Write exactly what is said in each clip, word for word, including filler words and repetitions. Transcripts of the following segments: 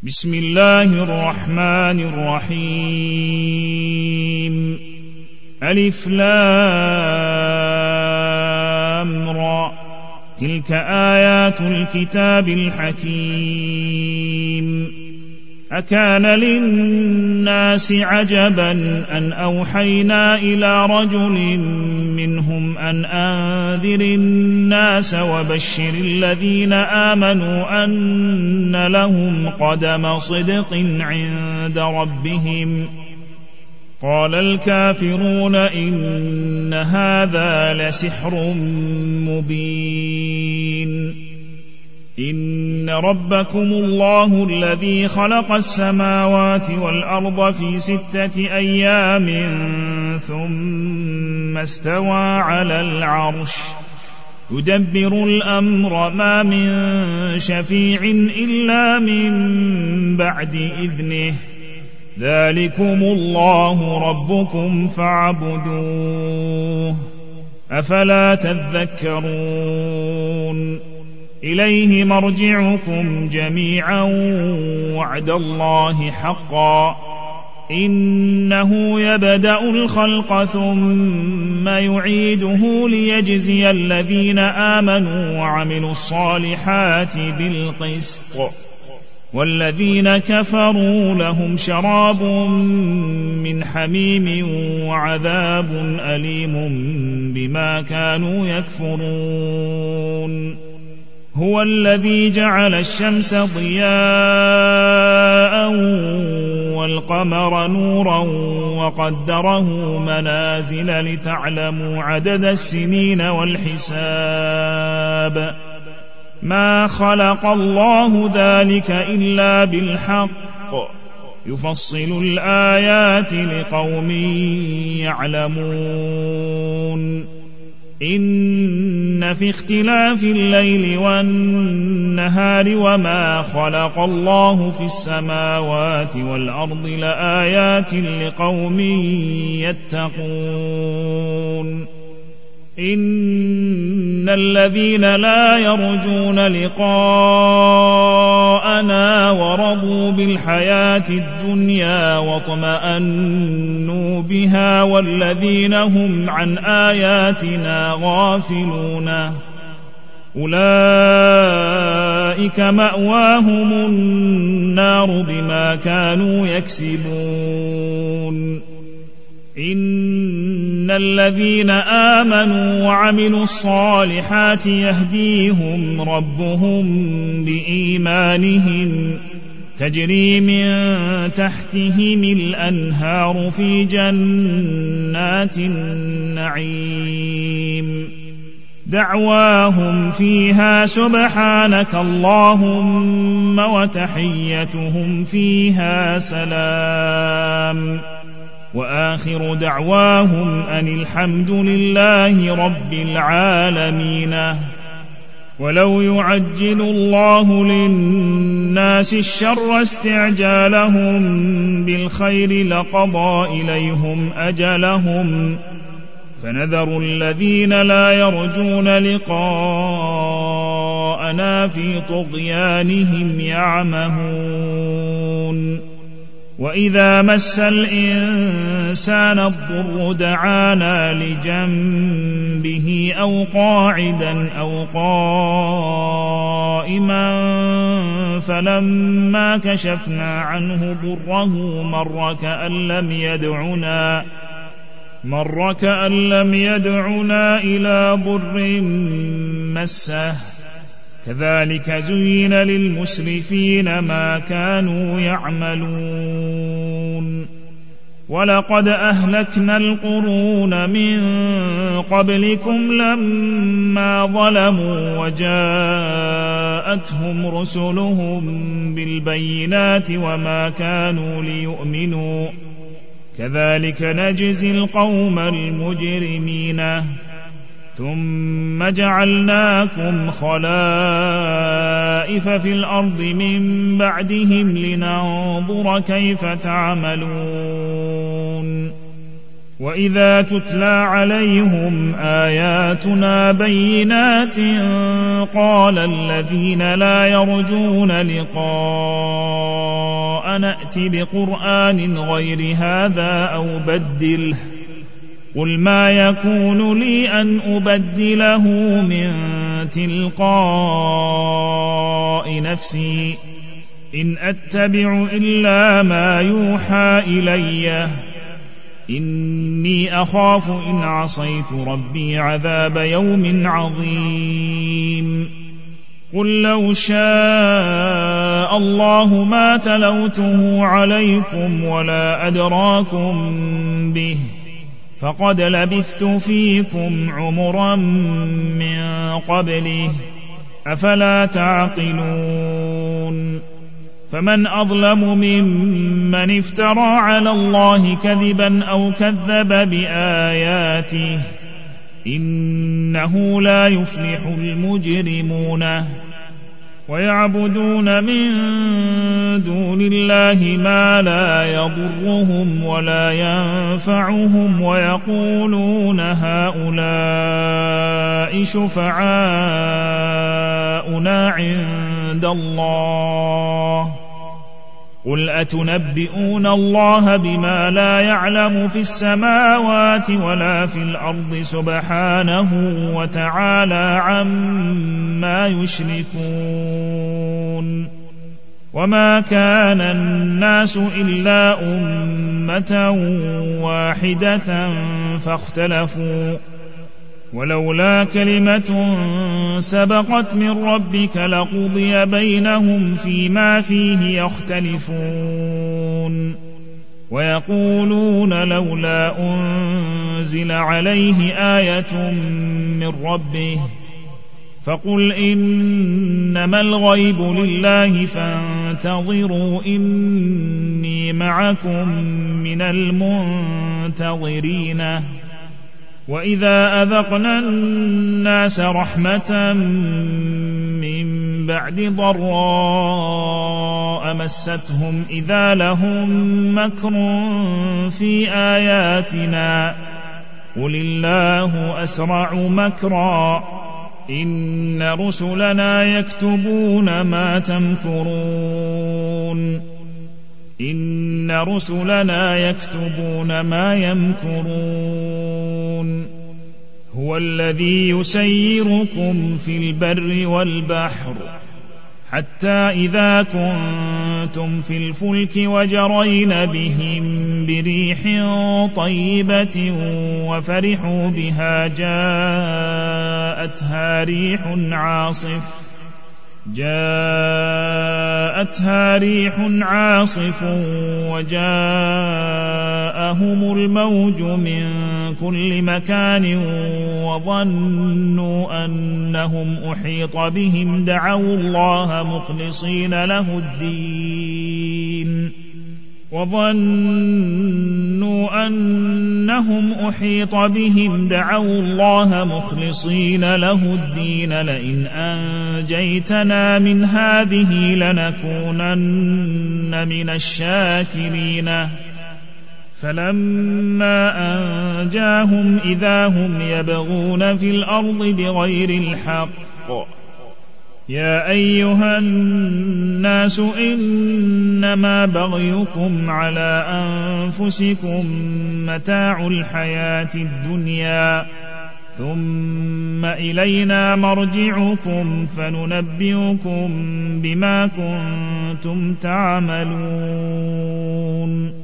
بسم الله الرحمن الرحيم. ألف لام را، تلك آيات الكتاب الحكيم. أكان للناس عجبا أن أوحينا إلى رجل منهم أن أنذر الناس وبشر الذين آمنوا أن لهم قدم صدق عند ربهم. قال الكافرون إن هذا لسحر مبين. إن ربكم الله الذي خلق السماوات والأرض في ستة أيام ثم استوى على العرش يدبر الأمر ما من شفيع إلا من بعد إذنه ذلكم الله ربكم فاعبدوه أفلا تذكرون. إليه مرجعكم جميعا وعد الله حقا إنه يبدأ الخلق ثم يعيده ليجزي الذين آمنوا وعملوا الصالحات بالقسط والذين كفروا لهم شراب من حميم وعذاب أليم بما كانوا يكفرون. هو الذي جعل الشمس ضياء والقمر نورا وقدره منازل لتعلموا عدد السنين والحساب. ما خلق الله ذلك إلا بالحق يفصل الآيات لقوم يعلمون. إن في اختلاف الليل والنهار وما خلق الله في السماوات والأرض لآيات لقوم يتقون. إن الذين لا يرجون لقاءنا ورضوا بالحياة الدنيا واطمأنوا بها والذين هم عن آياتنا غافلون أولئك مأواهم النار بما كانوا يكسبون. إن الذين آمنوا وعملوا الصالحات يهديهم ربهم بإيمانهم تجري من تحتهم الأنهار في جنات النعيم دعواهم فيها سبحانك اللهم وتحيتهم فيها سلام وآخر دعواهم أن الحمد لله رب العالمين. ولو يعجل الله للناس الشر استعجالهم بالخير لقضى إليهم أجلهم فنذر الذين لا يرجون لقاءنا في طغيانهم يعمهون. وإذا مس الإنسان الضر دعانا لجنبه أو قاعدا أو قائما فلما كشفنا عنه ضره مر كأن لم يدعنا مر كأن لم يدعنا إلى ضر مسه كذلك زين للمسرفين ما كانوا يعملون. ولقد أهلكنا القرون من قبلكم لما ظلموا وجاءتهم رسلهم بالبينات وما كانوا ليؤمنوا كذلك نجزي القوم المجرمين. ثم جعلناكم خلائف في الأرض من بعدهم لننظر كيف تعملون. وإذا تتلى عليهم آياتنا بينات قال الذين لا يرجون لقاء نأت بقرآن غير هذا أو بدله قل ما يكون لي أن أبدله من تلقاء نفسي إن أتبع إلا ما يوحى إلي إني أخاف إن عصيت ربي عذاب يوم عظيم قل لو شاء الله ما تلوته عليكم ولا أدراكم به فقد لبثت فيكم عمرا من قبله أفلا تعقلون فمن أظلم ممن افترى على الله كذبا أو كذب بآياته إنه لا يفلح المجرمون ويعبدون من دون الله ما لا يضرهم ولا ينفعهم ويقولون هؤلاء شفعاؤنا عند الله قل أتنبئون الله بما لا يعلم في السماوات ولا في الأرض سبحانه وتعالى عما يشركون وما كان الناس إلا أمة واحدة فاختلفوا ولولا كلمة سبقت من ربك لقضي بينهم فيما فيه يختلفون ويقولون لولا أنزل عليه آية من ربه فقل إنما الغيب لله فانتظروا إني معكم من المنتظرين وإذا أذقنا الناس رحمة من بعد ضراء مستهم إذا لهم مكر في آياتنا قل الله أسرع مكرا إن رسلنا يكتبون ما تمكرون إن رسلنا يكتبون ما يمكرون هو الذي يسيركم في البر والبحر حتى إذا كنتم في الفلك وجرين بهم بريح طيبة وفرحوا بها جاءتها ريح عاصف جاءتها ريح عاصف وجاءهم الموج من كل مكان وظنوا أنهم أحيط بهم دعوا الله مخلصين له الدين وظنوا أنهم أحيط بهم دعوا الله مخلصين له الدين لئن أنجيتنا من هذه لنكونن من الشاكرين فلما أنجاهم إذا هم يبغون في الأرض بغير الحق يا أيها الناس إنما بغيكم على أنفسكم متاع الحياة الدنيا ثم إلينا مرجعكم فننبئكم بما كنتم تعملون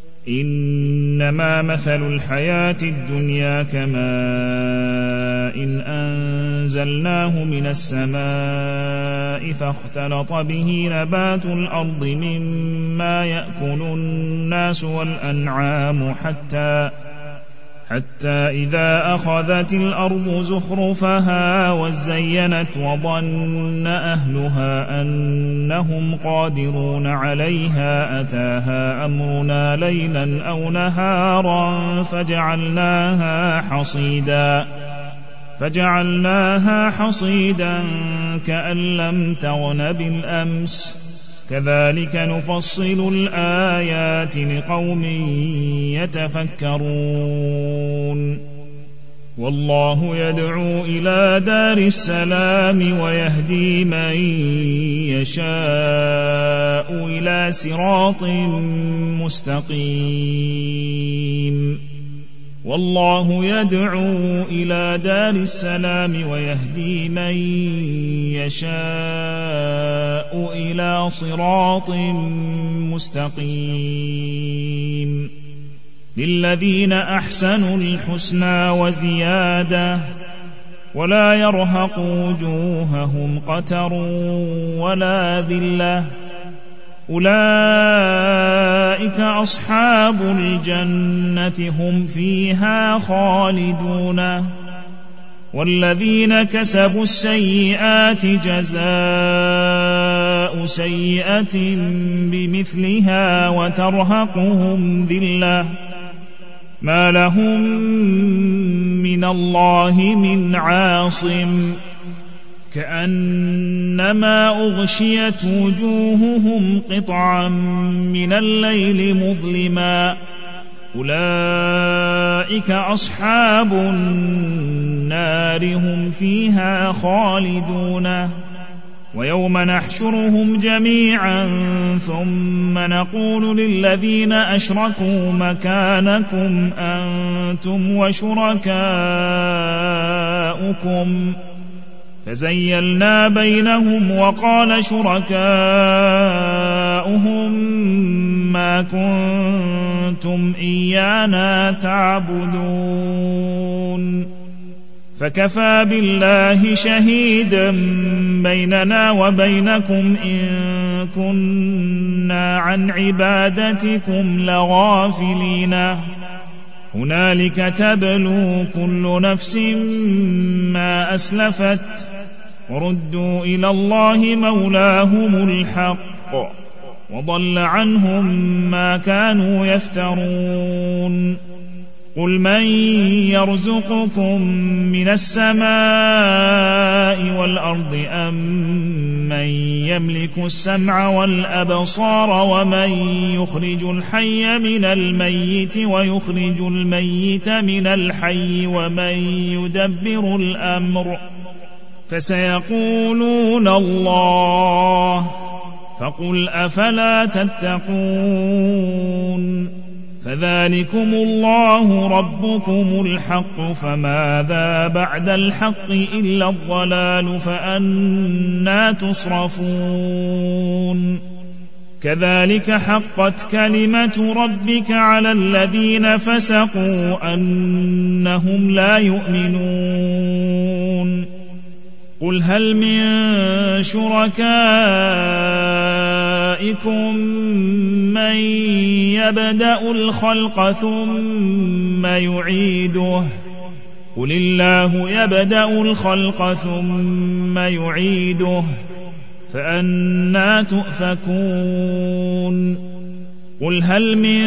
إنما مثل الحياة الدنيا كماء إن أنزلناه من السماء فاختلط به نبات الأرض مما يأكل الناس والأنعام حتى حتى إذا أخذت الأرض زخرفها وزينت وظن أهلها أنهم قادرون عليها أتاها أمرنا ليلا أو نهارا فجعلناها حصيدا فجعلناها حصيدا كأن لم تغن بالأمس كذلك نفصل الآيات لقوم يتفكرون والله يدعو إلى دار السلام ويهدي من يشاء إلى صراط مستقيم والله يدعو إلى دار السلام ويهدي من يشاء إلى صراط مستقيم للذين أحسنوا الحسنى وزيادة ولا يرهق وجوههم قتر ولا ذلة أولئك أصحاب الجنة هم فيها خالدون والذين كسبوا السيئات جزاء سيئة بمثلها وترهقهم ذلة ما لهم من الله من عاصم كأنما أغشيت وجوههم قطعا من الليل مظلما أولئك أصحاب النار هم فيها خالدون ويوم نحشرهم جميعا ثم نقول للذين أشركوا مكانكم أنتم وشركاؤكم فزيلنا بينهم وقال شركاؤهم ما كنتم إيانا تعبدون فكفى بالله شهيدا بيننا وبينكم إن كنا عن عبادتكم لغافلين هنالك تبلو كل نفس ما أسلفت وردوا إلى الله مولاهم الحق وضل عنهم ما كانوا يفترون قل من يرزقكم من السماء والأرض أم من يملك السمع والأبصار ومن يخرج الحي من الميت ويخرج الميت من الحي ومن يدبر الأمر فسيقولون الله فقل أفلا تتقون فذلكم الله ربكم الحق فماذا بعد الحق إلا الضلال فأنى تصرفون كذلك حقت كلمة ربك على الذين فسقوا أنهم لا يؤمنون قل هل من شركائكم من يبدأ الخلق ثم يعيده قل الله يبدأ الخلق ثم يعيده فأنى تؤفكون قل هل من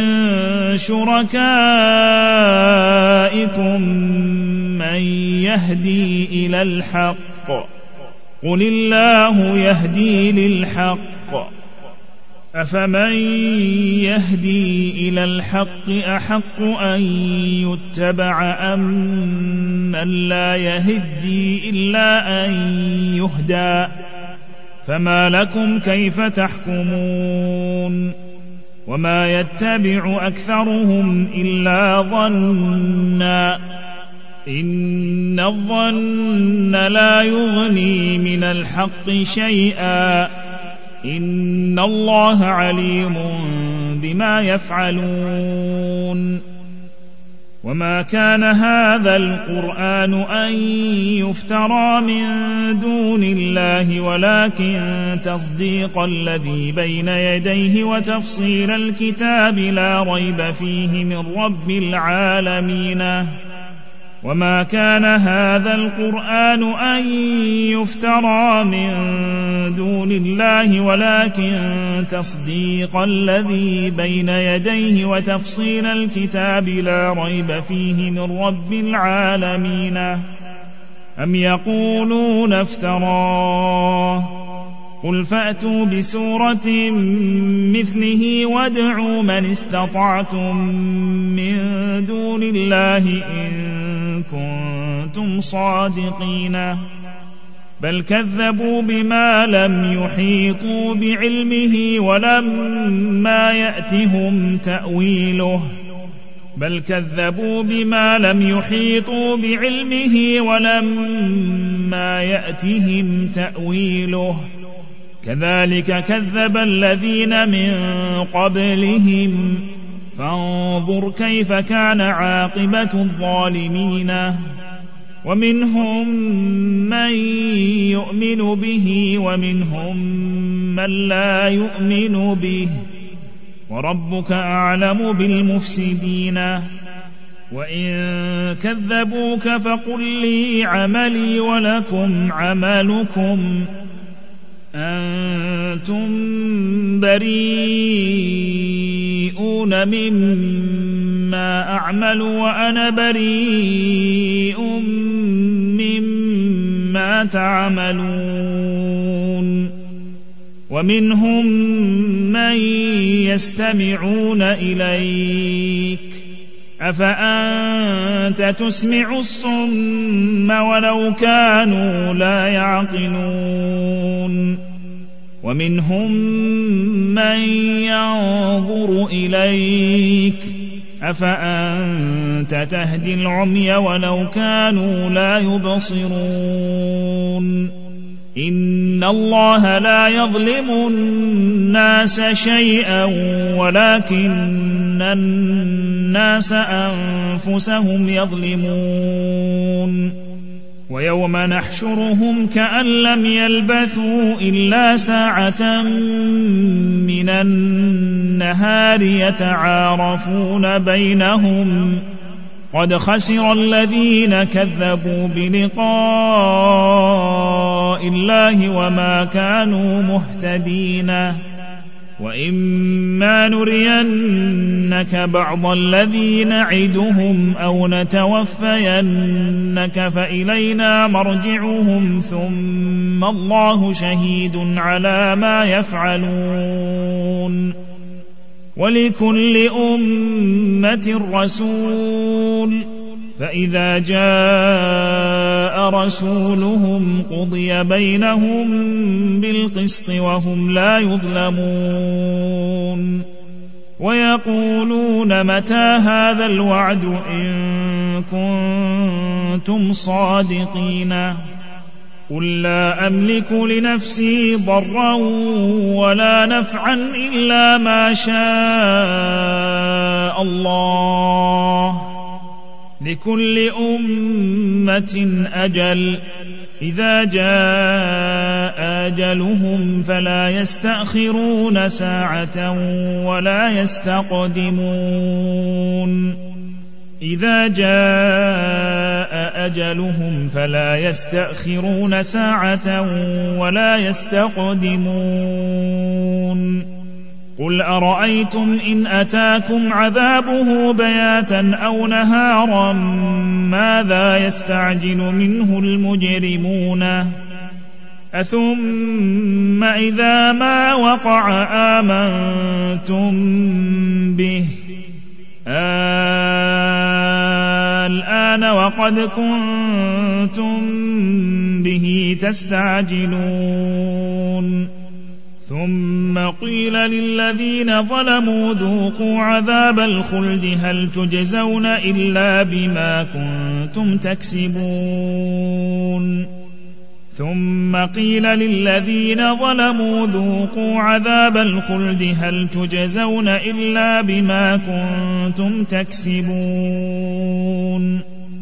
شركائكم من يهدي إلى الحق قل الله يهدي للحق أفمن يهدي إلى الحق أحق أن يتبع أم من لا يهدي إلا أن يهدى فما لكم كيف تحكمون وما يتبع أكثرهم إلا ظنا إن الظن لا يغني من الحق شيئا إن الله عليم بما يفعلون وما كان هذا القرآن أن يفترى من دون الله ولكن تصديق الذي بين يديه وتفصيل الكتاب لا ريب فيه من رب العالمين وما كان هذا القرآن أن يفترى من دون الله ولكن تصديق الذي بين يديه وتفصيل الكتاب لا ريب فيه من رب العالمين أم يقولون افتراه قل فأتوا بسورة مثله وادعوا من استطعتم من دون الله إن كنتم صادقين بل كذبوا بما لم يحيطوا بعلمه ولما يأتهم تأويله بل كذبوا بما لم يحيطوا بعلمه ولما يأتهم تأويله كذلك كذب الذين من قبلهم فانظر كيف كان عاقبة الظالمين ومنهم من يؤمن به ومنهم من لا يؤمن به وربك أعلم بالمفسدين وإن كذبوك فقل لي عملي ولكم عملكم أنتم بريئون مما أعمل وأنا بريء مما تعملون ومنهم من يستمعون إليك أفأنت تسمع الصم ولو كانوا لا يعقلون ومنهم من ينظر إليك أفأنت تهدي العمي ولو كانوا لا يبصرون إن الله لا يظلم الناس شيئا ولكن الناس أنفسهم يظلمون ويوم نحشرهم كأن لم يلبثوا إلا ساعة من النهار يتعارفون بينهم قد خسر الذين كذبوا بلقاء الله وما كانوا مهتدين وإما نرينك بعض الذي نعدهم أو نتوفينك فإلينا مرجعهم ثم الله شهيد على ما يفعلون ولكل أمة رسول فإذا جاء رسولهم قضي بينهم بالقسط وهم لا يظلمون ويقولون متى هذا الوعد إن كنتم صادقين قل لا أملك لنفسي ضرا ولا نفعا إلا ما شاء الله لكل أمة أجل إذا جاء أجلهم فلا يستأخرون ساعة ولا يستقدمون إذا جاء أجلهم فلا يستأخرون ساعة ولا يستقدمون قل أرأيتم إن أتاكم عذابه بياتا أو نهارا ماذا يستعجل منه المجرمون أثم إذا ما وقع آمنتم به الآن وقد كنتم به تستعجلون ثم قيل للذين ظلموا ذوقوا عذاب الخلد هل تجزون إلا بما كنتم تكسبون ثم قيل للذين ظلموا ذوقوا عذاب الخلد هل تجزون إلا بما كنتم تكسبون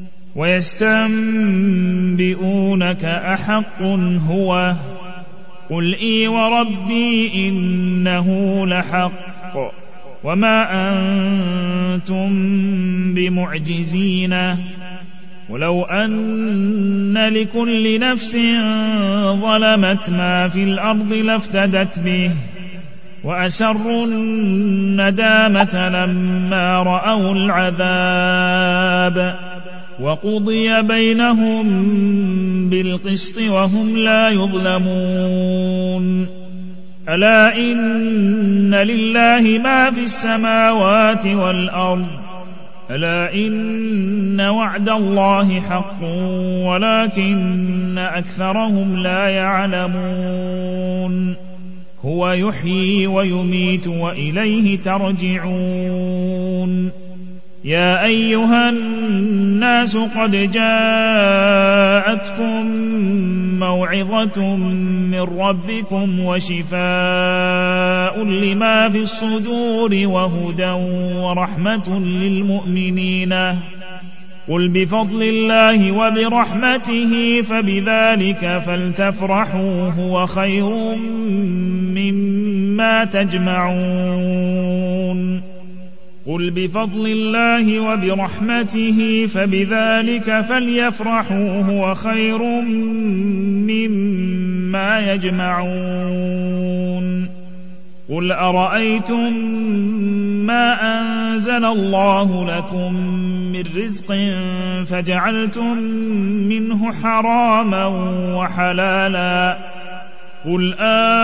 ويستنبئونك أحق هو قل إي وربي إنه لحق وما أنتم بمعجزين ولو أن لكل نفس ظلمت ما في الأرض لافتدت به وأسروا الندامة لما رأوا العذاب وقضي بينهم بالقسط وهم لا يظلمون ألا إن لله ما في السماوات والأرض ألا إن وعد الله حق ولكن أكثرهم لا يعلمون هو يحيي ويميت وإليه ترجعون يا أيها الناس قد جاءتكم موعظة من ربكم وشفاء لما في الصدور وهدى ورحمة للمؤمنين قل بفضل الله وبرحمته فبذلك فلتفرحوا هو خير مما تجمعون قل بفضل الله وبرحمته فبذلك فليفرحوا هو خير مما يجمعون قل أرأيتم ما أنزل الله لكم من رزق فجعلتم منه حراما وحلالا قل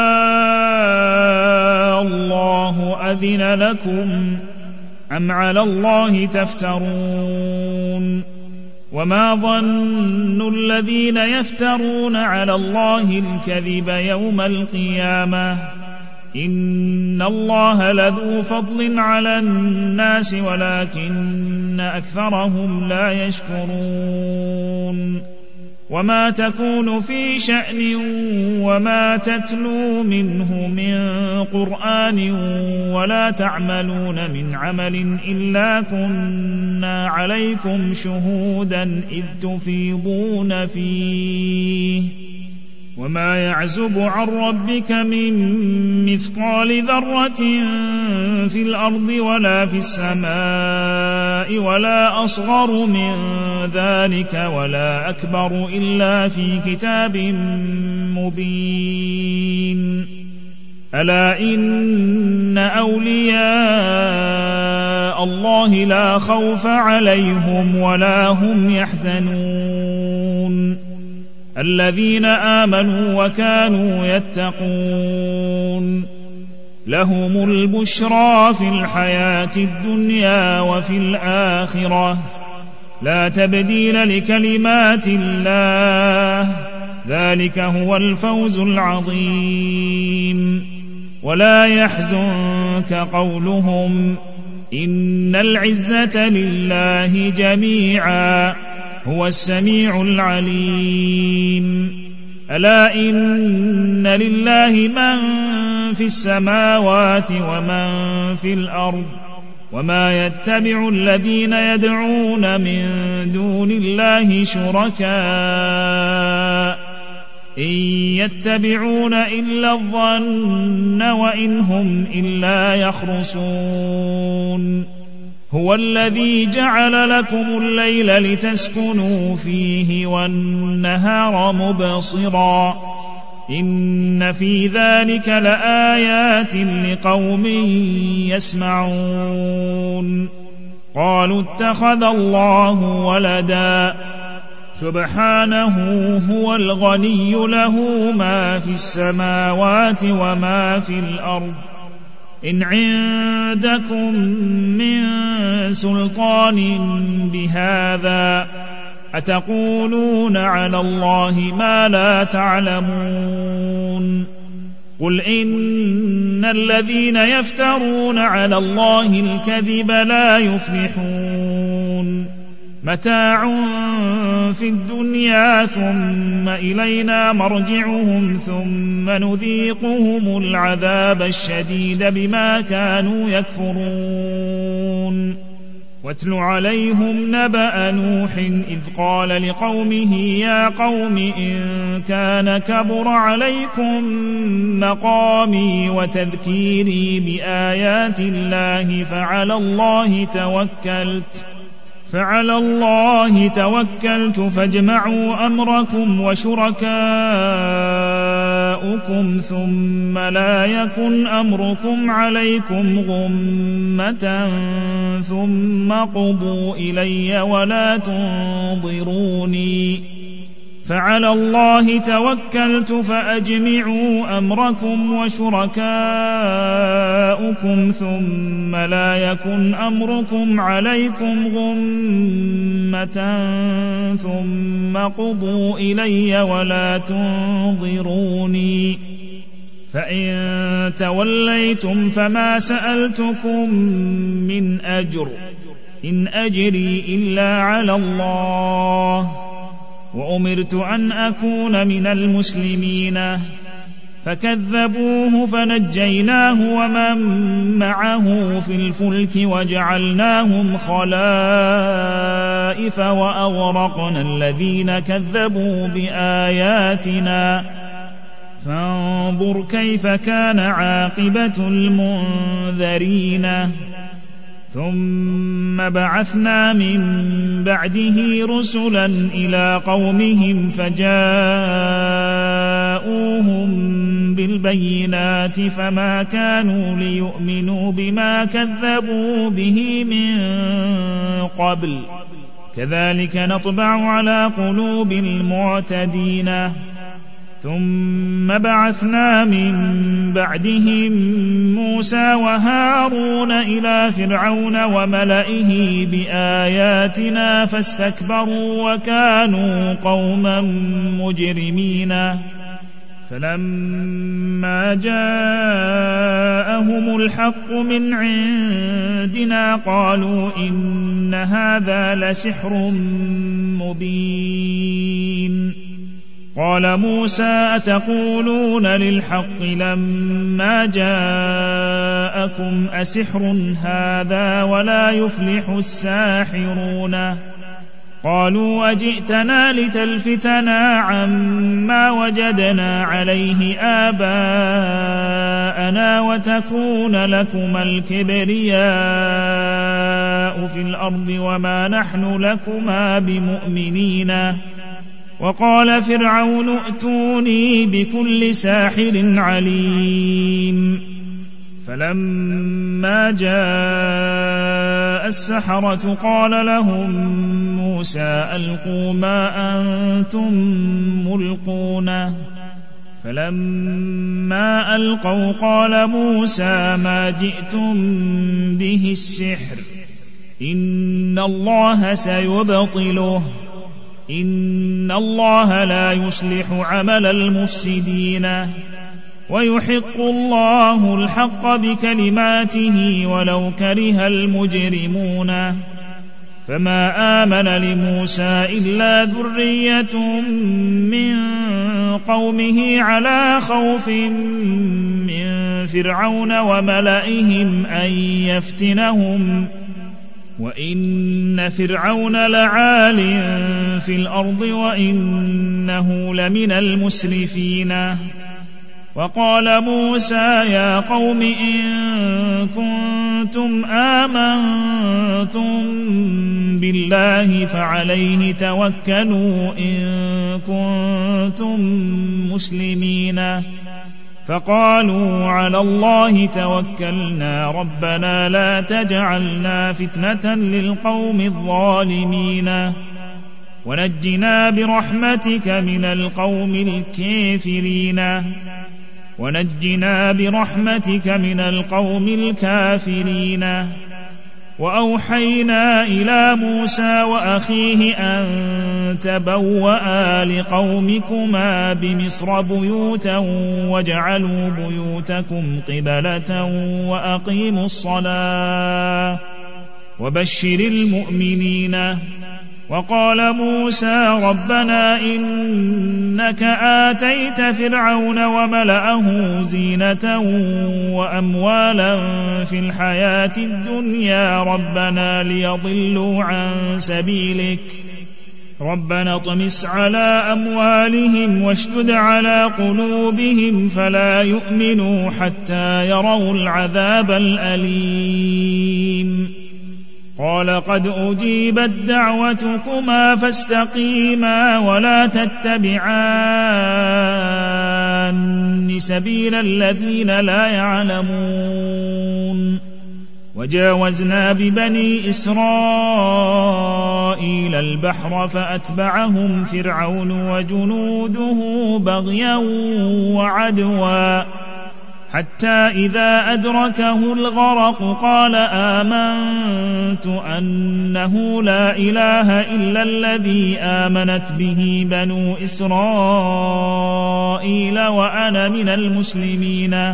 آه الله أذن لكم أم على الله تفترون وما ظن الذين يفترون على الله الكذب يوم القيامة إن الله لذو فضل على الناس ولكن أكثرهم لا يشكرون وما تكون في شأن وما تتلو منه من قرآن ولا تعملون من عمل إلا كنا عليكم شهودا إذ تفيضون فيه وما يعزب عن ربك من مثقال ذرة في الأرض ولا في السماء ولا أصغر من ذلك ولا أكبر إلا في كتاب مبين ألا إن أولياء الله لا خوف عليهم ولا هم يحزنون الذين آمنوا وكانوا يتقون لهم البشرى في الحياة الدنيا وفي الآخرة لا تبديل لكلمات الله ذلك هو الفوز العظيم ولا يحزنك قولهم إن العزة لله جميعا هو السميع العليم ألا إن لله من في السماوات ومن في الأرض وما يتبع الذين يدعون من دون الله شركاء إن يتبعون إلا الظن وإن هم إلا يخرصون هو الذي جعل لكم الليل لتسكنوا فيه والنهار مبصرا إن في ذلك لآيات لقوم يسمعون قالوا اتخذ الله ولدا سبحانه هو الغني له ما في السماوات وما في الأرض إن عندكم من سلطان بهذا أتقولون على الله ما لا تعلمون قل إن الذين يفترون على الله الكذب لا يفلحون متاع في الدنيا ثم إلينا مرجعهم ثم نذيقهم العذاب الشديد بما كانوا يكفرون واتل عليهم نبأ نوح إذ قال لقومه يا قوم إن كان كبر عليكم مقامي وتذكيري بآيات الله فعلى الله توكلت فعلى الله توكلت فاجمعوا أمركم وشركاءكم شُرَكَاؤُكُمْ ثُمَّ لَا يَكُنْ أَمْرُكُمْ عَلَيْكُمْ غُمَّةً ثُمَّ اقْضُوا إِلَيَّ وَلَا تُنظِرُونِي فَعَلَى اللَّهِ تَوَكَّلْتُ فَأَجْمِعُوا أَمْرَكُمْ وَشُرَكَاءَكُمْ ثُمَّ لَا يَكُنْ أَمْرُكُمْ عَلَيْكُمْ غُمَّةً ثُمَّ اقْضُوا إِلَيَّ وَلَا تُنظِرُونِي فَإِن تَوَلَّيْتُمْ فَمَا سَأَلْتُكُم مِّنْ أَجْرٍ إِنْ أَجْرِي إِلَّا عَلَى اللَّهِ وَأُمِرْتُ أَنْ أَكُونَ مِنَ الْمُسْلِمِينَ فَكَذَّبُوهُ فَنَجَّيْنَاهُ وَمَن مَّعَهُ فِي الْفُلْكِ وَجَعَلْنَاهُمْ خَلَائِفَ وَأَغْرَقْنَا الَّذِينَ كَذَّبُوا بِآيَاتِنَا فَانظُرْ كَيْفَ كَانَ عَاقِبَةُ الْمُنذَرِينَ ثُمَّ بَعَثْنَا مِن بَعْدِهِ رُسُلًا إِلَىٰ قَوْمِهِمْ فَجَاءُوهُم بِالْبَيِّنَاتِ فَمَا كَانُوا لِيُؤْمِنُوا بِمَا كَذَّبُوا بِهِ مِن قَبْلُ كَذَٰلِكَ نَطْبَعُ عَلَىٰ قُلُوبِ الْمُعْتَدِينَ ثُمَّ بَعَثْنَا مِن بَعْدِهِم مُّوسَىٰ وَهَارُونَ إِلَىٰ فِرْعَوْنَ وَمَلَئِهِ بِآيَاتِنَا فَاسْتَكْبَرُوا وَكَانُوا قَوْمًا مُجْرِمِينَ فَلَمَّا جَاءَهُمُ الْحَقُّ مِنْ عِندِنَا قَالُوا إِنَّ هَٰذَا لَسِحْرٌ مُّبِينٌ قال موسى أتقولون للحق لما جاءكم أسحر هذا ولا يفلح الساحرون قالوا أجئتنا لتلفتنا عما وجدنا عليه آباءنا وتكون لكما الكبرياء في الأرض وما نحن لكما بمؤمنين وقال فرعون ائتوني بكل ساحر عليم فلما جاء السحرة قال لهم موسى ألقوا ما أنتم ملقون فلما ألقوا قال موسى ما جئتم به السحر إن الله سيبطله إن الله لا يصلح عمل المفسدين ويحق الله الحق بكلماته ولو كره المجرمون فما آمن لموسى إلا ذرية من قومه على خوف من فرعون وملئهم أن يفتنهم وإن فرعون لعال في الأرض وإنه لمن المسرفين وقال موسى يا قوم إن كنتم آمنتم بالله فعليه توكلوا إن كنتم مسلمين فقالوا على الله توكلنا ربنا لا تجعلنا فتنة للقوم الظالمين ونجنا برحمتك من القوم الكافرين ونجنا برحمتك من القوم الكافرين وأوحينا إلى موسى وأخيه أن تبوأ لقومكما بمصر بيوتا واجعلوا بيوتكم قبلة وأقيموا الصلاة وبشر المؤمنين وقال موسى ربنا إنك آتيت فرعون وملأه زينة وأموالا في الحياة الدنيا ربنا ليضلوا عن سبيلك ربنا اطمس على أموالهم واشدد على قلوبهم فلا يؤمنوا حتى يروا العذاب الأليم قال قد أجيبت دعوتكما فاستقيما ولا تتبعان المن سبيل الذين لا يعلمون وجاوزنا ببني إسرائيل البحر فأتبعهم فرعون وجنوده بغيا وعدوا حتى إذا أدركه الغرق قال آمنت أنه لا إله إلا الذي آمنت به بنو إسرائيل وأنا من المسلمين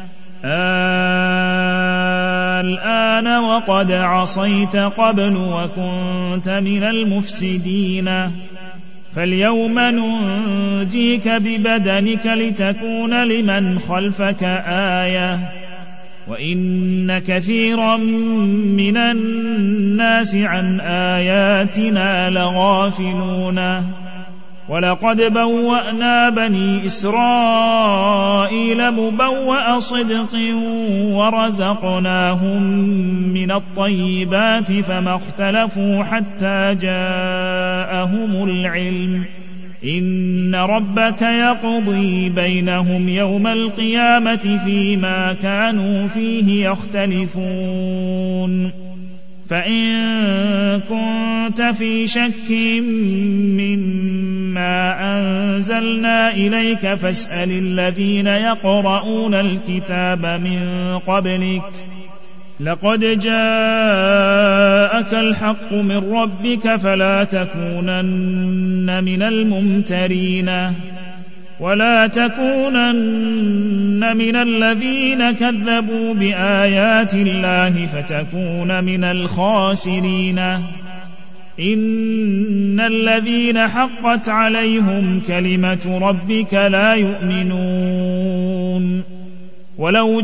الآن وقد عصيت قبل وكنت من المفسدين فاليوم ننجيك ببدنك لتكون لمن خلفك آية وإن كثيرا من الناس عن آياتنا لغافلون ولقد بوأنا بني إسرائيل مبوأ صدق ورزقناهم من الطيبات فما اختلفوا حتى جاءهم العلم إن ربك يقضي بينهم يوم القيامة فيما كانوا فيه يختلفون فإن كنت في شك مما أنزلنا إليك فاسأل الذين يقرؤون الكتاب من قبلك لقد جاءك الحق من ربك فلا تكونن من الممترين ولا تكونن من الذين كذبوا بآيات الله فتكون من الخاسرين إن الذين حقت عليهم كلمة ربك لا يؤمنون ولو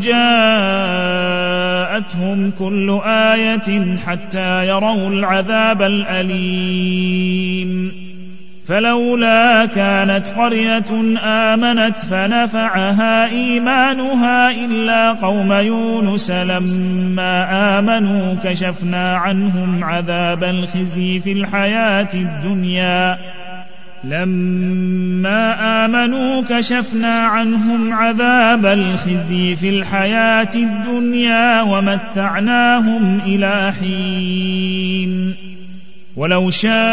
جاءتهم كل آية حتى يروا العذاب الأليم فلولا كانت قرية آمنت فنفعها إيمانها إلا قوم يونس لما آمنوا كشفنا عنهم عذاب الخزي في الحياة الدنيا لما آمنوا كشفنا عنهم عذاب الخزي في الحياة الدنيا ومتعناهم إلى حين ولو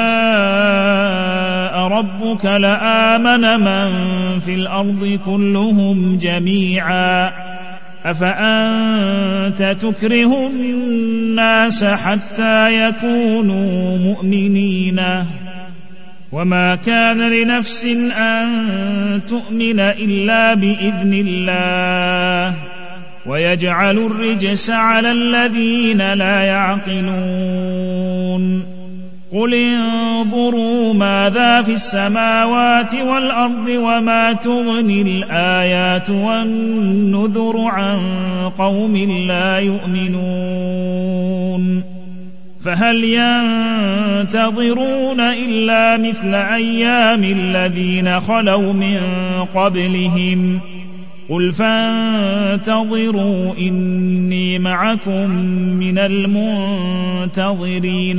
شاء ربك لآمن من في الأرض كلهم جميعا أفأنت تكره الناس حتى يكونوا مؤمنين وما كان لنفس أن تؤمن إلا بإذن الله ويجعل الرجس على الذين لا يعقلون قل انظروا ماذا في السماوات والأرض وما تغني الآيات والنذر عن قوم لا يؤمنون فهل ينتظرون إلا مثل أيام الذين خلوا من قبلهم قل فانتظروا إني معكم من المنتظرين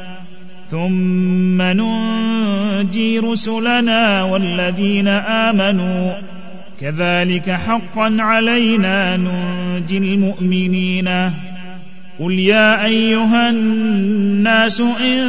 ثم ننجي رسلنا والذين آمنوا كذلك حقا علينا ننجي المؤمنين قل يا أيها الناس إن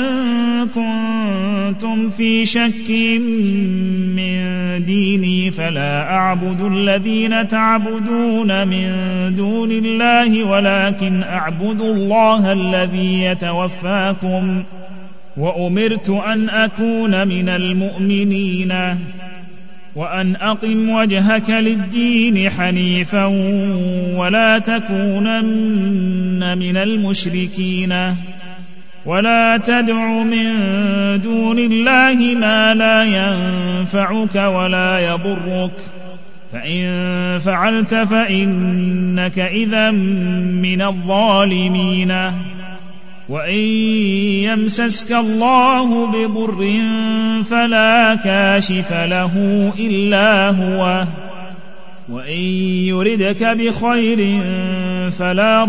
كنتم في شك من ديني فلا أعبد الذين تعبدون من دون الله ولكن أعبد الله الذي يتوفاكم وأمرت أن أكون من المؤمنين وأن أقم وجهك للدين حنيفا ولا تكونن من المشركين ولا تدع من دون الله ما لا ينفعك ولا يضرك فإن فعلت فإنك إذا من الظالمين وإن يمسسك الله بضر فلا كاشف له إلا هو وإن يردك بخير فلا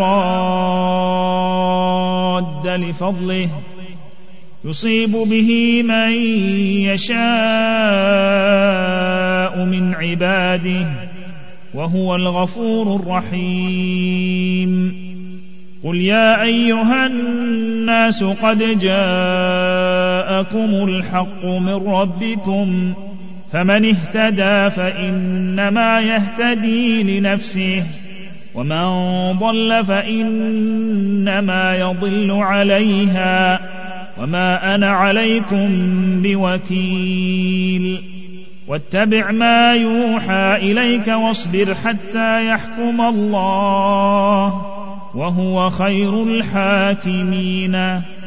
راد لفضله يصيب به من يشاء يشاء من عباده وهو الغفور الرحيم. قل يا أيها الناس قد جاءكم الحق من ربكم فمن اهتدى فإنما يهتدي لنفسه ومن ضل فإنما يضل عليها وما أنا عليكم بوكيل. واتبع ما يوحى إليك واصبر حتى يحكم الله وهو خير الحاكمين.